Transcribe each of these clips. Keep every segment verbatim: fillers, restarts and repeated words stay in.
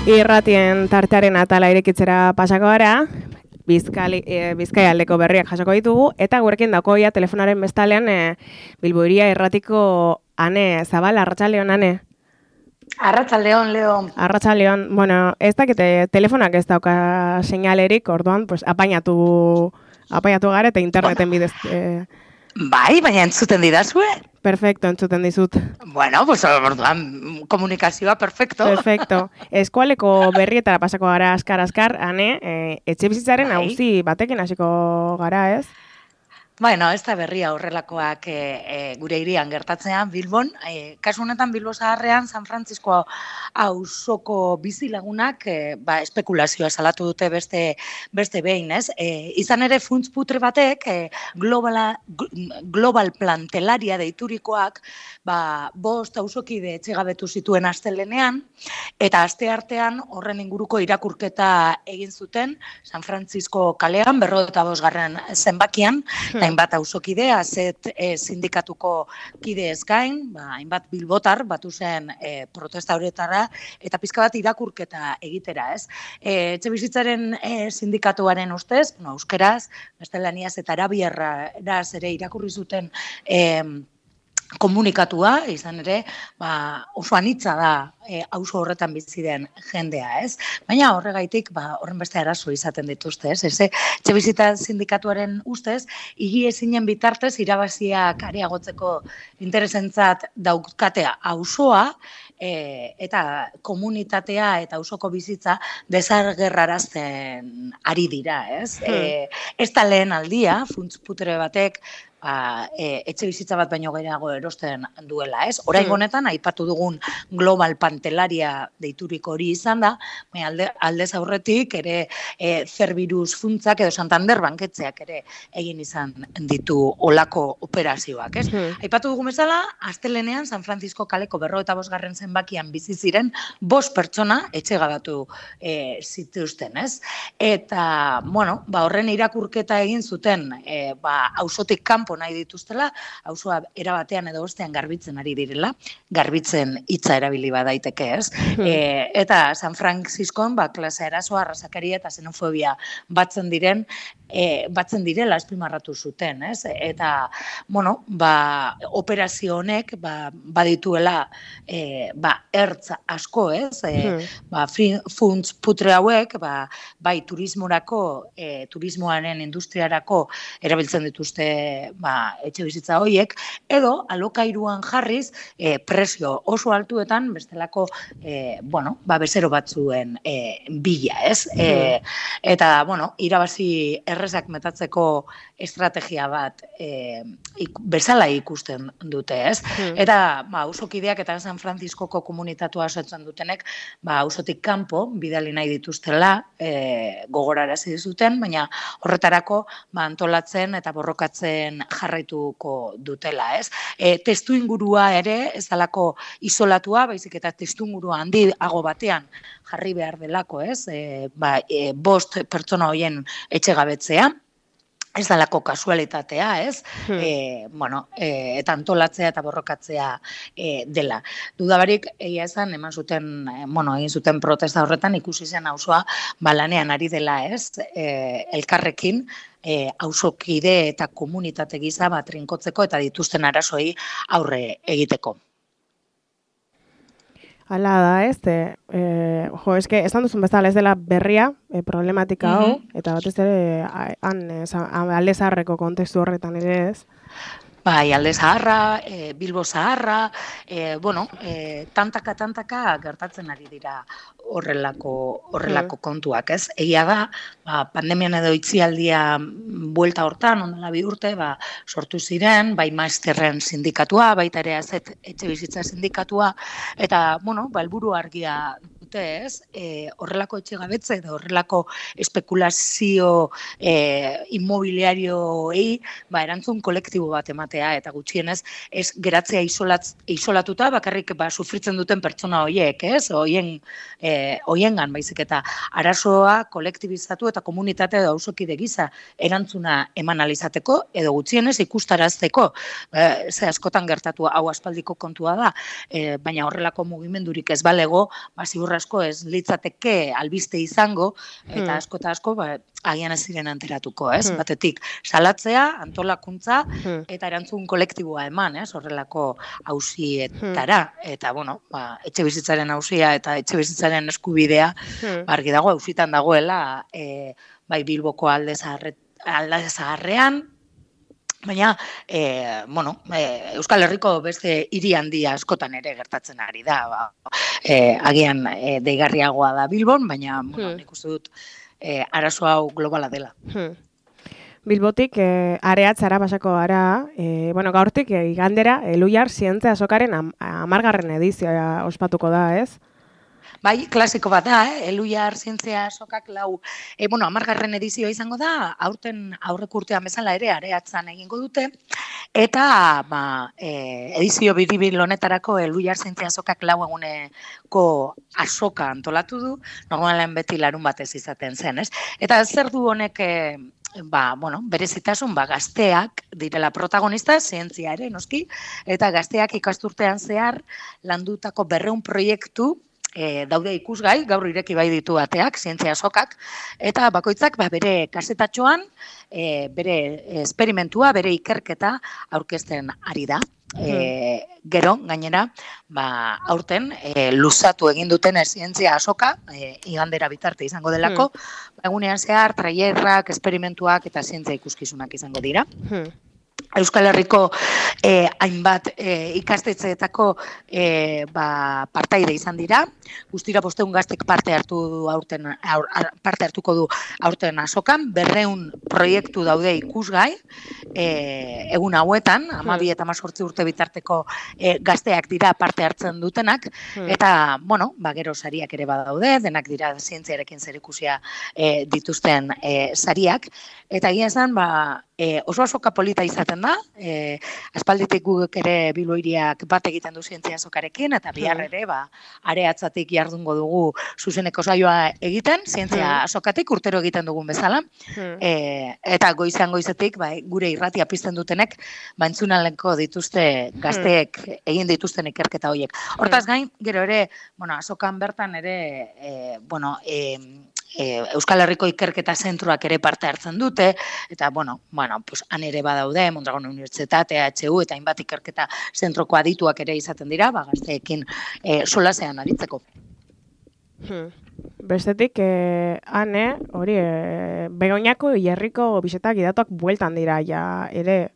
Irratien tartearen atala irekitzera pasako gara, Bizkali, e, Bizkaialdeko berriak jasoko ditugu, eta gurekin dakoia telefonaren bestalean e, Bilbo Hiria Irratiko Ane Zabal, arratsaldeon Ane. Arratsaldeon, Leo. Arratsaldeon, bueno, ez dakite telefonak ez dauka seinalerik, orduan, pues apainatu, apainatu gara eta interneten bidez. E... Bai, baina entzuten didazue? Perfecto, entzuten dizut. Bueno, pues orduan komunikazioa perfecto. Perfecto. Eskualeko berrietara pasako gara askar-askar, Ane, e, etxe bizitzaren bai. auzi batekin hasiko gara, ez? Bueno, ez da berria horrelakoak e, e, gure hirian gertatzean, Bilbon. E, kasu honetan Bilbo Zaharrean, San Francisco auzoko bizilagunak e, ba, espekulazioa salatu dute beste, beste behin, ez? E, izan ere funts putre batek, e, globala, global plantelaria deiturikoak, ba, bost auzokide etxegabetu zituen astelenean, eta aste artean horren inguruko irakurketa egin zuten, San Francisco kalean, berrogeita bosgarren zenbakian, hainbat auzokide, azet e, sindikatuko kide ez gain, ba, hainbat bilbotar batu zen e, protesta horretara, eta pizka bat irakurketa egitera, ez? E, etxe bizitzaren e, sindikatuaren ustez, no, euskeraz, gaztelaniaz eta arabieraz ere irakurri zuten e, komunikatua, izan ere, ba, oso anitza da e, auzo horretan bizi den jendea, ez? Baina horregaitik, ba, horren beste arazo izaten dituzte, ez? Ez, etxebizitza sindikatuaren ustez, higiezinen bitartez irabaziak areagotzeko interesentzat daukatea auzoa, E, eta komunitatea eta auzoko bizitza desargerrarazten ari dira, ez? Hmm. E, ez da lehen aldia, funts putre batek ba, e, etxe bizitza bat baino gehiago erosten duela, ez? Orain honetan, aipatu dugun global pantelaria deituriko hori izan da, alde, aldez aurretik ere e, Cerberus funtzak edo Santander banketzeak ere egin izan ditu olako operazioak, ez? Hmm. Aipatu dugun bezala, astelenean San Francisco kaleko berrogeita bosgarren zenbakian bizi ziren bost pertsona etxegabatu e, zituzten, ez? Eta, bueno, ba, horren irakurketa egin zuten, e, ba, auzotik kanpo nahi dituztela, auzoa erabatean edo bestean garbitzen ari direla, garbitzen hitza erabili badaiteke, ez? Hmm. E, eta San Franciscon, ba, klase erasoa, arrazakaria eta xenofobia batzen diren, e, batzen direla azpimarratu zuten, ez? Eta, bueno, ba, operazio honek, ba, badituela, e, ba, ertz asko, ez? E, hmm. ba, funts putre hauek, ba, bai turismorako, e, turismoaren industriarako erabiltzen dituzte, ba, etxe bizitza horiek, edo alokairuan jarriz, e, presio oso altuetan, bestelako, e, bueno, ba, bezero batzuen e, bila, ez? Hmm. E, eta, bueno, irabazi errezak metatzeko estrategia bat e, ik, bezala ikusten dute, ez? Hmm. Eta, ba, auzokideak eta San Franciscoko komunitatua osatzen dutenek, ba, auzotik kanpo bidali nahi dituztela e, gogorarazi zuten, baina horretarako ba, antolatzen eta borrokatzen jarraituko dutela, ez? E, testu ingurua ere ez dalako isolatua, baizik eta testu ingurua handiago batean jarri behar delako, ez? E, ba, e, bost pertsona hoien etxegabetzea, ez dalako kasualitatea, ez? Hmm. E, bueno, e, eta antolatzea eta borrokatzea e, dela. Dudabarik, egia esan, eman zuten, e, bueno, egin zuten protesta horretan, ikusi zen auzoa balanean ari dela, ez? E, elkarrekin, e, auzokide eta komunitate gisa bat trinkotzeko eta dituzten arazoei aurre egiteko. Hala da, ez, e, e, jo, eske, esan duzun bezala ez dela berria, e, problematika hau, mm-hmm. eta batez ere, han, alde zaharreko kontestu horretan ere ez. Bai, alde zaharra, e, Bilbo Zaharra, e, bueno, e, tantaka, tantaka gertatzen ari dira horrelako, horrelako mm. kontuak, ez? Egia da, ba, pandemian edo itzialdia buelta hortan, ondela bi urte, ba, sortu ziren, bai maizterren sindikatua, baita ere azet etxe bizitza sindikatua, eta, bueno, ba, helburu argia dute, ez? E, horrelako etxegabetze edo horrelako espekulazio e, inmobiliarioei, ba, erantzun kolektibo bat ematea, eta gutxienez, ez geratzea isolatz, isolatuta, bakarrik ba, sufritzen duten pertsona horiek, ez? Hoien, e, hoiengan baizik eta arazoa kolektibizatu eta komunitate edo auzokide gisa erantzuna eman alizateko, edo gutxienez ikustarazteko, e, ze askotan gertatu hau aspaldiko kontua da, e, baina horrelako mugimendurik ez balego, ba, ziurra asko ez litzateke albiste izango, eta hmm. asko eta asko, ba, agian ez ziren anteratuko, ez? Hmm. Batetik, salatzea, antolakuntza, hmm. eta erantzun kolektiboa eman, ez? Horrelako auzietara, hmm. eta, bueno, ba, etxe bizitzaren auzia eta etxe bizitzaren eskubidea, hmm. argi dago, auzitan dagoela, e, bai Bilboko alde zaharre, alde zaharrean, baina, e, bueno, e, Euskal Herriko beste hiri handia askotan ere gertatzen ari da. Ba, e, agian e, deigarriagoa da Bilbon, baina bueno, hmm. nik uste dut e, arazo hau globala dela. Hmm. Bilbotik e, areatzara pasako gara, e, bueno, gaurtik e, igandera, Elhuyar zientzia azokaren am, amargarren edizioa ospatuko da, ez? Bai, klasiko bat da, eh? Elhuyar zientzia azokak lau, e, bueno, amargarren edizioa izango da, aurten aurrek urtean bezala ere areatzan egingo dute, eta ba, e, edizio biribil honetarako Elhuyar zientzia azokak lau eguneko azoka antolatu du, normalen beti larun batez izaten zen, ez? Eta zer du honek, e, ba, bueno, berezitasun, ba, gazteak direla protagonista, zientzia ere, noski, eta gazteak ikasturtean zehar landutako berreun proiektu, E, daude ikusgai, gaur ireki bai ditu ateak, zientzia azokak, eta bakoitzak ba, bere kasetatxoan, e, bere esperimentua, bere ikerketa aurkezten ari da. E, gero, gainera, ba, aurten e, luzatu egin duten zientzia azoka, e, igandera bitarte izango delako, hmm. egunean zehar, traierrak, esperimentuak eta zientzia ikuskizunak izango dira. Hmm. Euskal Herriko eh, hainbat eh, ikastetxeetako eh, ba, partaide izan dira. Guztira bosteun gaztek parte hartu du aurten, aur, parte hartuko du aurten azokan, berreun proiektu daude ikusgai, eh, egun hauetan, hamabi eta hemezortzi urte bitarteko eh, gazteak dira parte hartzen dutenak, hmm. eta, bueno, ba, gero sariak ere badaude, denak dira zientziarekin zerikusia eh, dituzten eh, sariak, eta egia esan, ba, E, oso azoka polita izaten da, e, aspalditik guk ere Bilbo hiriak bat egiten du zientzia azokarekin, eta bihar ere, ba, areatzatik jardungo dugu zuzeneko saioa egiten, zientzia azokatik urtero egiten dugun bezala, e, eta goizean goizetik, ba, gure irratia pizten dutenek, ba, entzunaleko dituzte gazteek egin dituzten ikerketa horiek. Hortaz gain, gero ere, bueno, azokan bertan ere, e, bueno, e, Euskal Herriko ikerketa zentroak ere parte hartzen dute, eta, bueno, bueno, pues, han ere badaude, Mondragon Unibertsitate, H U, eta hainbat ikerketa zentroko adituak ere izaten dira, ba, gazteekin e, solasean aritzeko. Hmm. Bestetik, eh, ane, hori, eh, Begoñako Hierriko bisetak idatuak bueltan dira, ja, ere...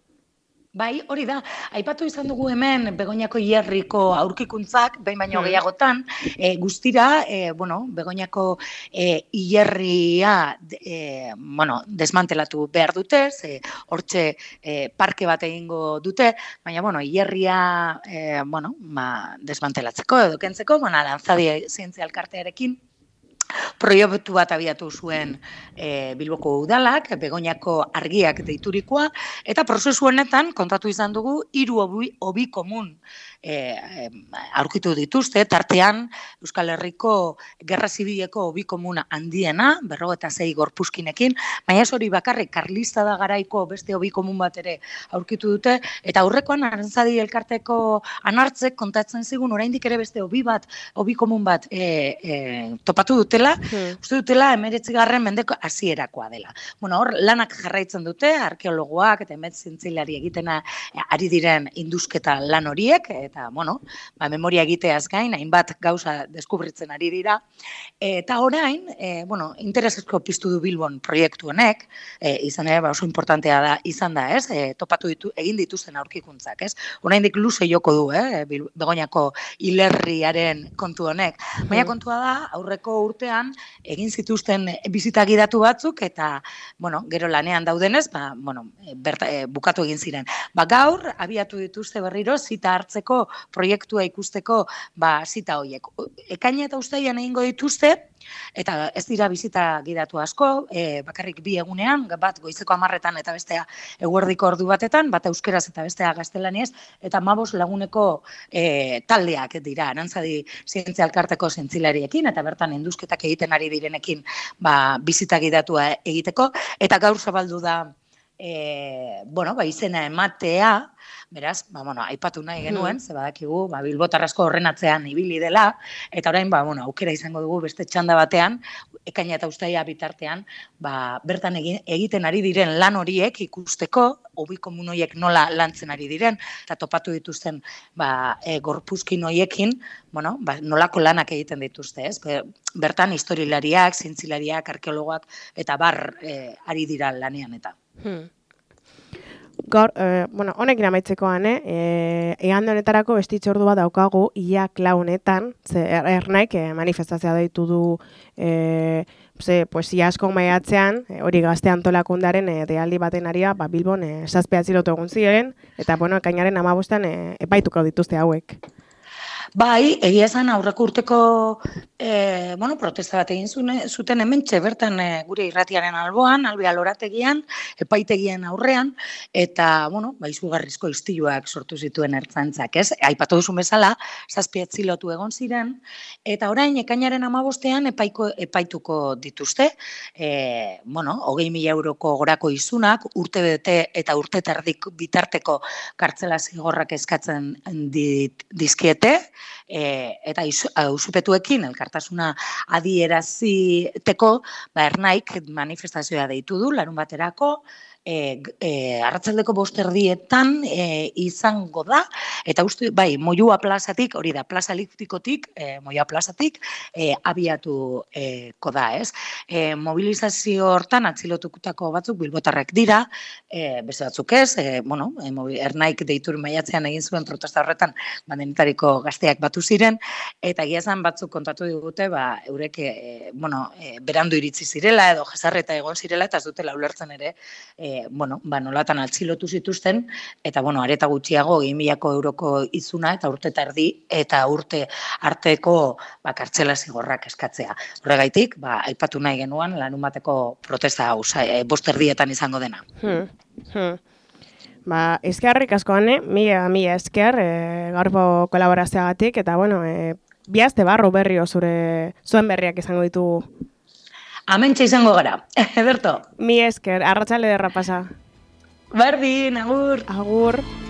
Bai, hori da, aipatu izan dugu hemen Begoñako Hierriko aurkikuntzak, behin baino hmm. gehiagotan, e, guztira, e, bueno, Begoñako e, Hierria e, bueno, desmantelatu behar dute, ze hortxe e, parke bat egingo dute, baina, bueno, Hierria e, bueno, ma, desmantelatzeko edo kentzeko, bueno, Aranzadi zientzia elkartearekin, proiektu bat abiatu zuen e, Bilboko udalak, Begoñako argiak deiturikoa, eta prozesu honetan kontatu izan dugu hiru hobi, hobi komun e, e, aurkitu dituzte, tartean Euskal Herriko Gerra Zibileko hobi komuna handiena, berrogeita sei gorpuzkinekin, baina ez hori bakarrik karlista da garaiko beste hobi komun bat ere aurkitu dute, eta aurrekoan Aranzadi elkarteko anartzek kontatzen zigun oraindik ere beste hobi bat, hobi komun bat e, e, topatu dute. Hmm. Uste dutela emeretzigarren mendeko hasierakoa dela. Bueno, hor lanak jarraitzen dute, arkeologoak eta emetzintzailari egitena ari diren indusketa lan horiek, eta, bueno, ba, memoria egiteaz gain, hainbat gauza deskubritzen ari dira. Eta orain, e, bueno, interesezko piztu du Bilbon proiektu honek, e, izan ere, ba, oso importantea da, izan da, ez? E, topatu ditu, egin dituzten aurkikuntzak, ez? Oraindik luze joko du, eh? Begoñako hilerriaren kontu honek. Baina kontua da, aurreko urte egin zituzten bizita gidatu batzuk, eta, bueno, gero lanean daudenez, ba, bueno, berta, e, bukatu egin ziren. Ba, gaur, abiatu dituzte berriro, zita hartzeko, proiektua ikusteko, ba, zita horiek. Ekaina eta uztailean egingo dituzte, eta ez dira bizita gidatu asko, e, bakarrik bi egunean, bat goizeko hamarretan eta bestea eguerdiko ordu batetan, bat euskeraz eta bestea gaztelaniez, eta hamabost laguneko e, taldeak dira, Aranzadi zientzia elkarteko zientzilariekin, eta bertan indusketak egiten ari direnekin ba, bizita gidatua egiteko, eta gaur zabaldu da e, bueno, ba, izena ematea, beraz, ba, bueno, aipatu nahi genuen, ze badakigu, ba, bilbotar asko horren atzean ibili dela, eta orain, ba, bueno, aukera izango dugu beste txanda batean, ekaina eta uztaila bitartean, ba, bertan egin, egiten ari diren lan horiek ikusteko, hobi komun horiek nola lantzen ari diren, eta topatu dituzten ba, e, gorpuzkin horiekin, bueno, ba, nolako lanak egiten dituzte, ez? Bertan historialariak, zientzilariak, arkeologoak, eta bar e, ari dira lanean eta. Hmm. Gaur, eh, bueno, honekin amaitzekoan, eh? E, egan honetarako bestitxo ordu bat daukagu, ia klaunetan, ze er, ernaik eh, manifestazioa deitu du eh, ze, poesia asko maiatzean, eh, hori gazte antolakundaren eh, dealdi baten aria, ba, Bilbon eh, zazpe atzilotu egun ziren, eta, bueno, ekainaren amabostan eh, epaituko dituzte hauek. Bai, egia esan aurreko urteko e, bueno, protesta bat egin zuten hemen bertan e, gure irratiaren alboan, albea lorategian, epaitegien aurrean, eta, bueno, ba, izugarrizko istiluak sortu zituen ertzaintzak, ez? Aipatu duzu bezala, zazpi atzilotu egon ziren, eta orain ekainaren amabostean epaiko, epaituko dituzte, e, bueno, hogei mila euroko gorako izunak, urte bete eta urte terdik bitarteko kartzela zigorrak eskatzen dit, dizkiete, E, eta auzipetuekin elkartasuna adieraziteko, ba, ernaik manifestazioa deitu du, larun baterako, E, e, arratsaldeko bost erdietan e, izango da, eta uste, bai, Moyua plazatik, hori da, plaza eliptikotik, e, Moyua plazatik, e, abiatu e, koda, ez? E, mobilizazio hortan atzilotukutako batzuk bilbotarrak dira, e, beste batzuk ez, e, bueno, e, ernaik deitur maiatzean egin zuen protesta horretan, bandenetariko gazteak batu ziren, eta giazan batzuk kontatu digute, ba, eurek, e, bueno, e, berandu iritsi zirela, edo jesarreta egon zirela, eta ez dutela ulertzen ere, e, bueno, ba, nolatan atzilotu zituzten, eta, bueno, areta gutxiago, egin milako euroko izuna, eta urte eta erdi, eta urte arteko, ba, kartzela zigorrak eskatzea. Horregaitik, ba, aipatu nahi genuan, lanun bateko protesta hau, e, bost erdietan izango dena. Hmm, hmm. Ba, eskerrik askoan, mila, mila esker, e, gaurko kolaborazioagatik, eta, bueno, e, bihazte barru berri zure zuen berriak izango ditugu. Amentxe izango gara, Berto. Mi esker, arratsale derra pasa. Berdin, agur. Agur.